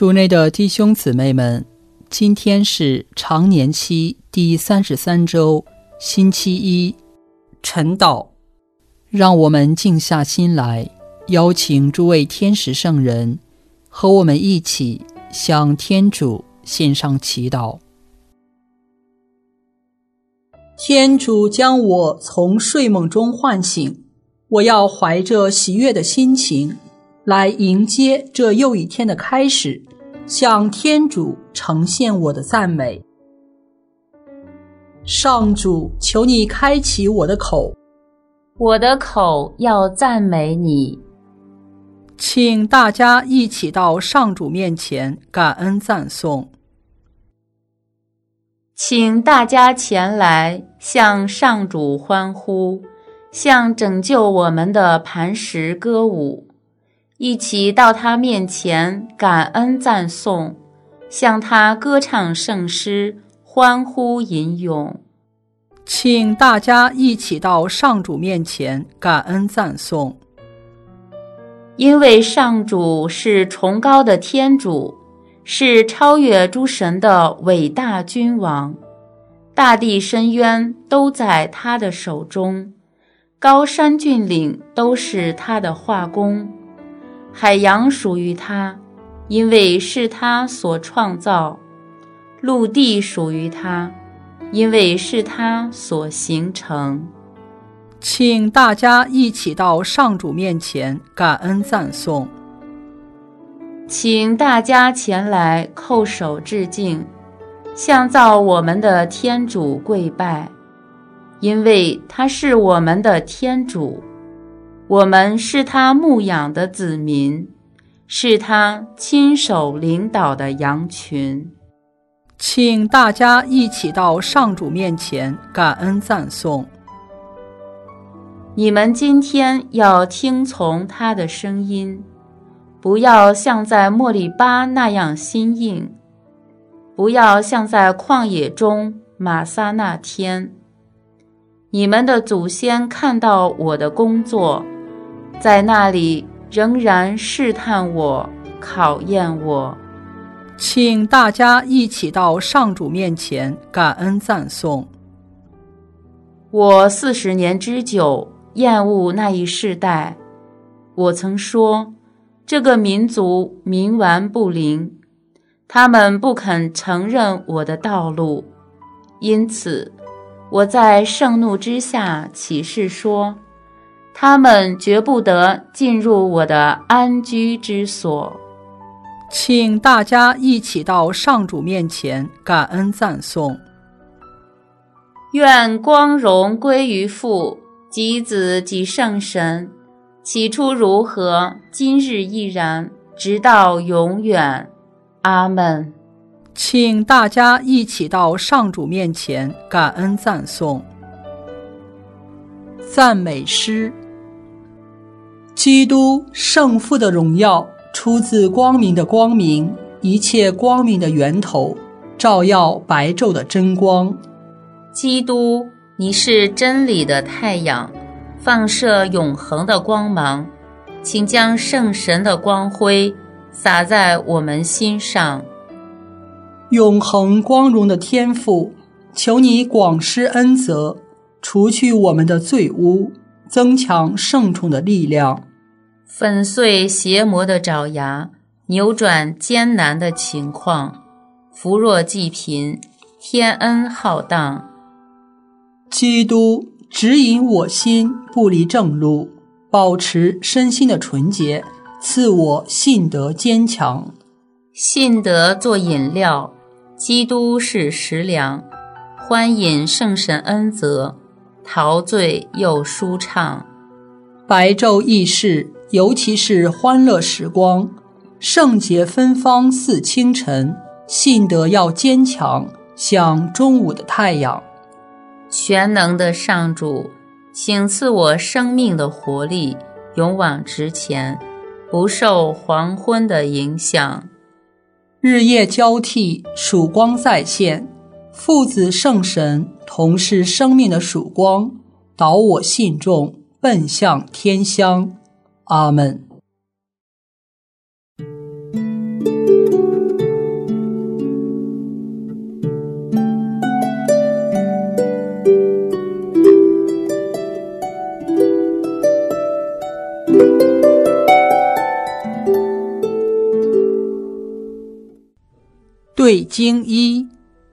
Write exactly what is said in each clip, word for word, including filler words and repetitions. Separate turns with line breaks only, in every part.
主内的弟兄姊妹们，今天是常年期第三十三周，星期一，晨祷。让我们静下心来，邀请诸位天使圣人和我们一起向天主献上祈祷。天主将我从睡梦中唤醒，我要怀着喜悦的心情来迎接这又一天的开始，向天主呈现我的赞美。上主，求你开启我的口，
我的口要赞美你。
请大家一起到上主面前感恩赞颂。
请大家前来向上主欢呼，向拯救我们的磐石歌舞，一起到他面前感恩赞颂，向他歌唱圣诗，欢呼吟咏。
请大家一起到上主面前感恩赞颂。
因为上主是崇高的天主，是超越诸神的伟大君王，大地深渊都在他的手中，高山峻岭都是他的画工，海洋属于他，因为是他所创造；陆地属于他，因为是他所形成。
请大家一起到上主面前感恩赞颂。
请大家前来叩首致敬，向造我们的天主跪拜，因为他是我们的天主，我们是他牧养的子民，是他亲手领导的羊群。
请大家一起到上主面前感恩赞颂。
你们今天要听从他的声音，不要像在莫利巴那样心硬，不要像在旷野中玛撒那天。你们的祖先看到我的工作，在那里仍然试探我，考验我。
请大家一起到上主面前感恩赞颂。
我四十年之久厌恶那一世代，我曾说，这个民族冥顽不灵，他们不肯承认我的道路，因此我在盛怒之下起誓说，他们绝不得进入我的安居之所。
请大家一起到上主面前感恩赞颂。
愿光荣归于父及子及圣神，起初如何，今日亦然，直到永远。阿们。
请大家一起到上主面前感恩赞颂。赞美诗。基督圣父的荣耀出自光明的光明，一切光明的源头，照耀白昼的真光。
基督，你是真理的太阳，放射永恒的光芒，请将圣神的光辉洒在我们心上。
永恒光荣的天父，求你广施恩泽，除去我们的罪污，增强圣宠的力量，
粉碎邪魔的爪牙，扭转艰难的情况，扶弱济贫，天恩浩荡。
基督指引我心不离正路，保持身心的纯洁，赐我信德坚强。
信德做饮料，基督是食粮，欢饮圣神恩泽，陶醉又舒畅。
白昼易逝，尤其是欢乐时光，圣洁芬芳似清晨，信德要坚强，像中午的太阳。
全能的上主，请赐我生命的活力，勇往直前，不受黄昏的影响。
日夜交替，曙光再现，父子圣神同是生命的曙光，导我信众奔向天乡。阿们。 对经一。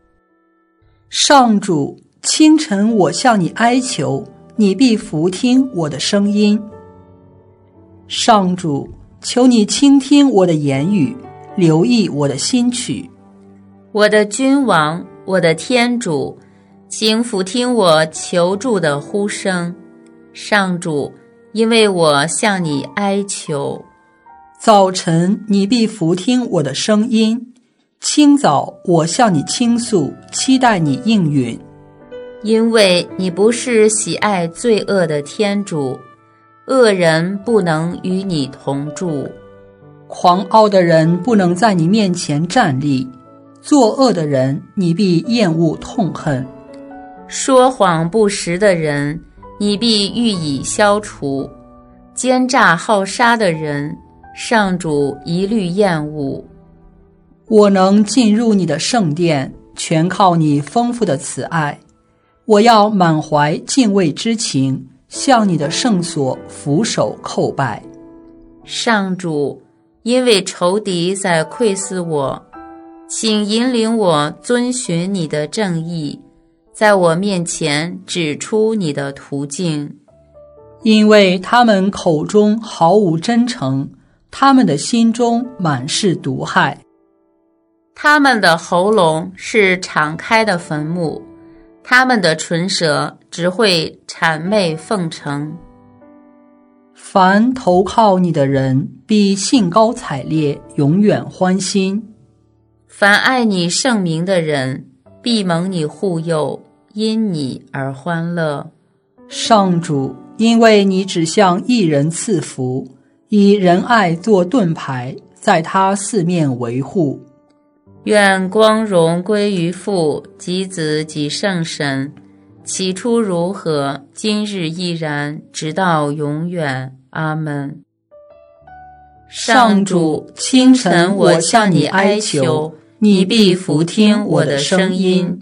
上主，清晨我向你哀求，你必俯听我的声音。上主，求你倾听我的言语，留意我的心曲。
我的君王，我的天主，请俯听我求助的呼声。上主，因为我向你哀求。
早晨你必俯听我的声音，清早我向你倾诉，期待你应允。
因为你不是喜爱罪恶的天主，恶人不能与你同住。
狂傲的人不能在你面前站立，作恶的人你必厌恶痛恨。
说谎不实的人你必予以消除，奸诈好杀的人上主一律厌恶。
我能进入你的圣殿，全靠你丰富的慈爱。我要满怀敬畏之情，向你的圣所俯首叩拜。
上主，因为仇敌在窥伺我，请引领我遵循你的正义，在我面前指出你的途径。
因为他们口中毫无真诚，他们的心中满是毒害。
他们的喉咙是敞开的坟墓，他们的唇舌只会谄媚奉承。
凡投靠你的人必兴高采烈，永远欢心。
凡爱你圣名的人必蒙你护佑，因你而欢乐。
上主，因为你只向一人赐福，以仁爱做盾牌，在他四面维护。
愿光荣归于父及子及圣神，起初如何，今日亦然，直到永远。阿们。
上主，清晨我向你哀求，你必俯听我的声音。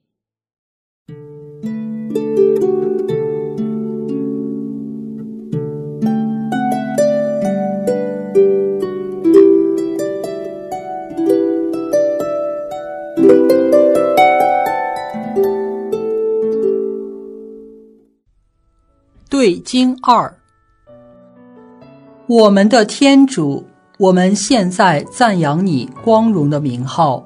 对经二。我们的天主，我们现在赞扬你光荣的名号。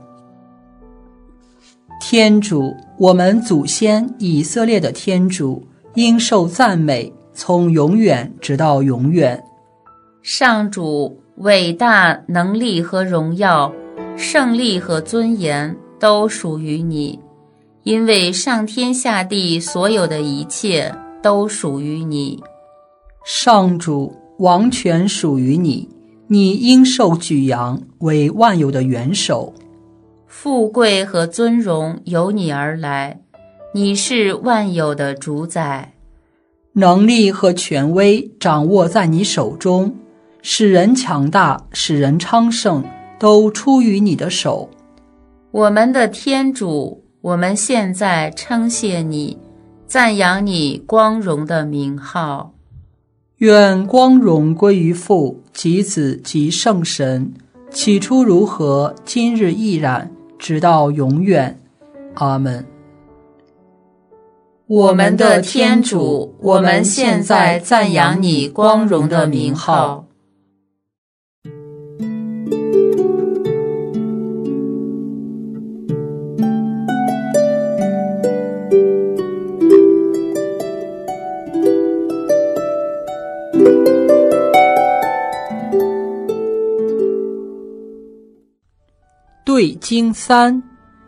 天主，我们祖先以色列的天主，应受赞美，从永远直到永远。
上主，伟大能力和荣耀，胜利和尊严都属于你，因为上天下地所有的一切都属于你。
上主，王权属于你，你应受举扬，为万有的元首。
富贵和尊荣由你而来，你是万有的主宰。
能力和权威掌握在你手中，使人强大，使人昌盛，都出于你的手。
我们的天主，我们现在称谢你，赞扬你光荣的名号。
愿光荣归于父及子及圣神，起初如何，今日亦然，直到永远。阿们。
我们的天主，我们现在赞扬你光荣的名号。
对经三。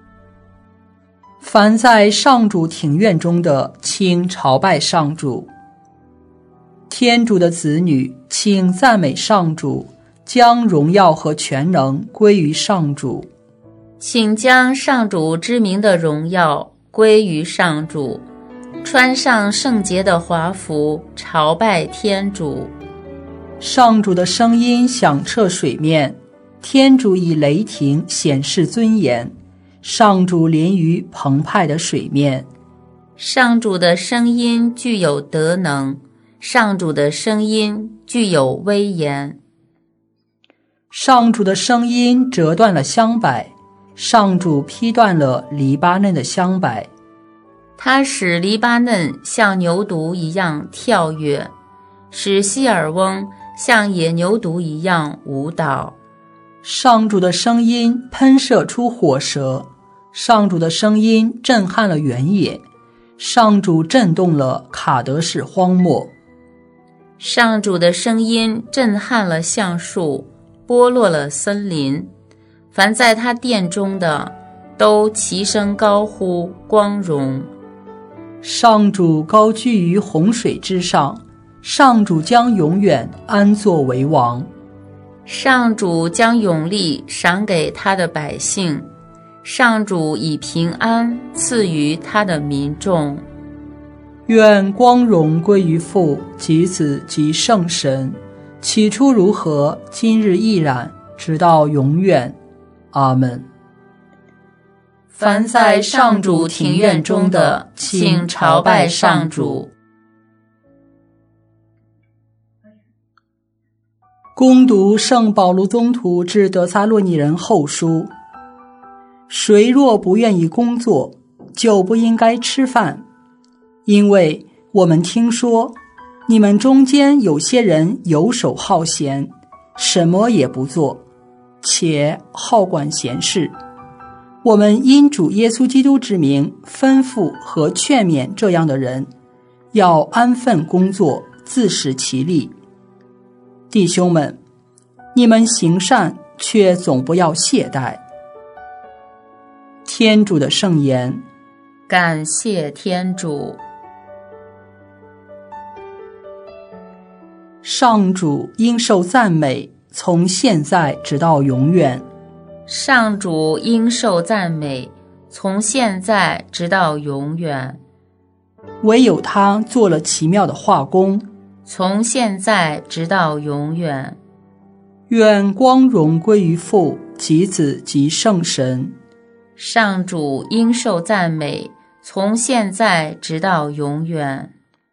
凡在上主庭院中的，请朝拜上主。天主的子女，请赞美上主，将荣耀和全能归于上主。
请将上主之名的荣耀归于上主，穿上圣洁的华服，朝拜天主。
上主的声音响彻水面，天主以雷霆显示尊严，上主临于澎湃的水面。
上主的声音具有德能，上主的声音具有威严。
上主的声音折断了香柏， 上主劈断了黎巴嫩的香柏，
他使黎巴嫩像牛犊一样跳跃，使希尔翁像野牛犊一样舞蹈。
上主的声音喷射出火舌，上主的声音震撼了原野，上主震动了卡德士荒漠。
上主的声音震撼了橡树，剥落了森林。凡在他殿中的，都齐声高呼光荣。
上主高居于洪水之上，上主将永远安坐为王。
上主将永利赏给他的百姓，上主以平安赐予他的民众。
愿光荣归于父及子及圣神，起初如何，今日亦然，直到永远。阿们。
凡在上主庭院中的，请朝拜上主。
恭读圣保禄宗徒致得撒洛尼人后书。谁若不愿意工作，就不应该吃饭，因为我们听说你们中间有些人游手好闲，什么也不做，且好管闲事。我们因主耶稣基督之名吩咐和劝勉这样的人，要安分工作，自食其力。弟兄们，你们行善，却总不要懈怠。天主的圣言。
感谢天主。
上主应受赞美，从现在直到永远。
上主应受赞美，从现在直到永远。
唯有他做了奇妙的化工，
从现在直到永远。
愿光荣归于父及子及圣神。
上主应受赞美，从现在直到永远。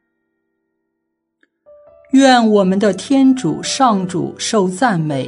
愿我们的天主上主受赞美。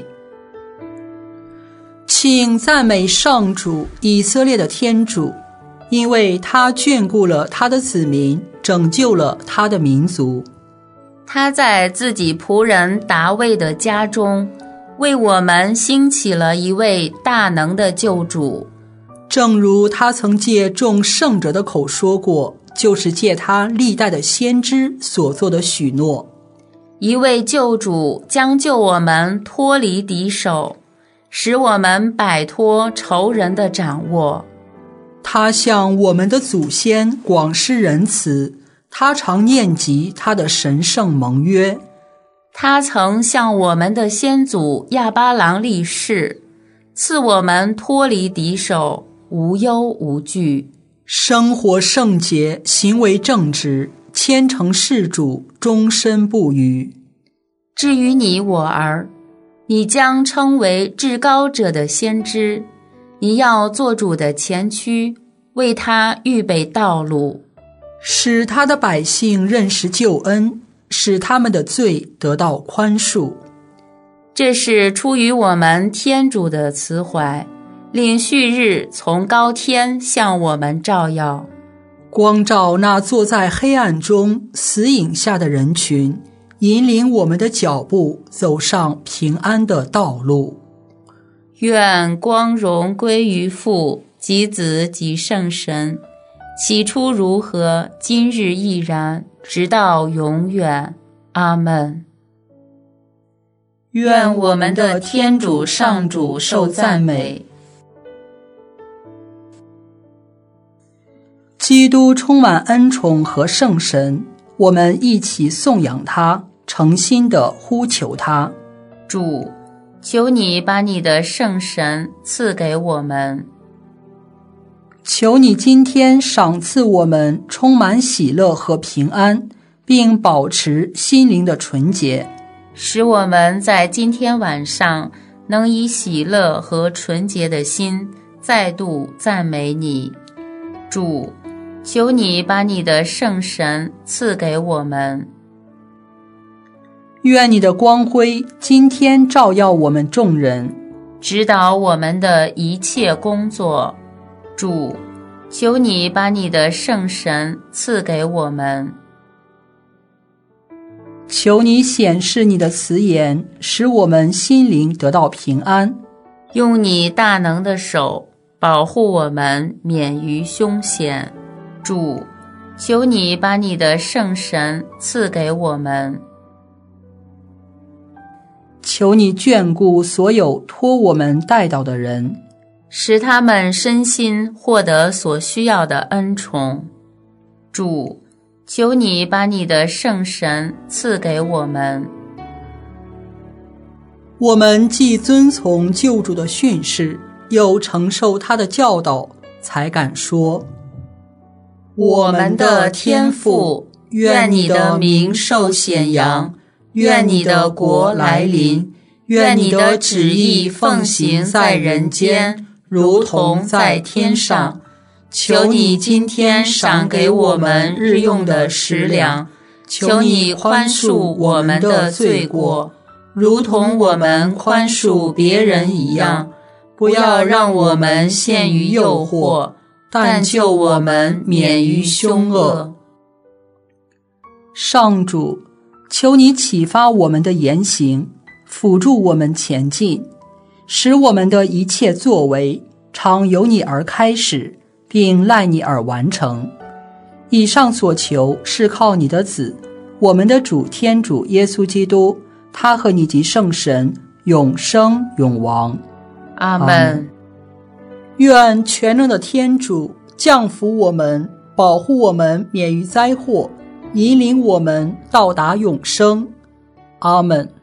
请赞美上主，以色列的天主，因为他眷顾了他的子民，拯救了他的民族。
他在自己仆人达味的家中，为我们兴起了一位大能的救主。
正如他曾借众圣者的口说过，就是借他历代的先知所做的许诺。
一位救主将救我们脱离敌手，使我们摆脱仇人的掌握。
他向我们的祖先广施仁慈，他常念及他的神圣盟约。
他曾向我们的先祖亚巴郎立誓，赐我们脱离敌手，无忧无惧，
生活圣洁，行为正直，虔诚事主，终身不渝。
至于你我儿，你将称为至高者的先知，你要做主的前驱，为他预备道路，
使他的百姓认识救恩，使他们的罪得到宽恕。
这是出于我们天主的慈怀，令旭日从高天向我们照耀，
光照那坐在黑暗中死影下的人群，引领我们的脚步走上平安的道路。
愿光荣归于父及子及圣神，起初如何，今日亦然，直到永远。阿们。愿我们的天主上主受赞美。
基督充满恩宠和圣神，我们一起颂扬他，诚心地呼求他。
主，求你把你的圣神赐给我们。
求你今天赏赐我们充满喜乐和平安，并保持心灵的纯洁，
使我们在今天晚上能以喜乐和纯洁的心再度赞美你。主，求你把你的圣神赐给我们。
愿你的光辉今天照耀我们众人，
指导我们的一切工作。主，求你把你的圣神赐给我们。
求你显示你的慈颜，使我们心灵得到平安。
用你大能的手保护我们免于凶险。主，求你把你的圣神赐给我们。
求你眷顾所有托我们带到的人，
使他们身心获得所需要的恩宠。主，求你把你的圣神赐给我们。
我们既遵从救主的训示，又承受他的教导，才敢说：
我们的天父，愿你的名受显扬，愿你的国来临，愿你的旨意奉行在人间，如同在天上。求你今天赏给我们日用的食粮，求你宽恕我们的罪过，如同我们宽恕别人一样。不要让我们陷于诱惑，但救我们免于凶恶。
上主，求你启发我们的言行，辅助我们前进，使我们的一切作为常由你而开始，并赖你而完成。以上所求是靠你的子，我们的主天主耶稣基督，他和你及圣神永生永王。
阿们。
愿全能的天主降福我们，保护我们免于灾祸，引领我们到达永生。阿们。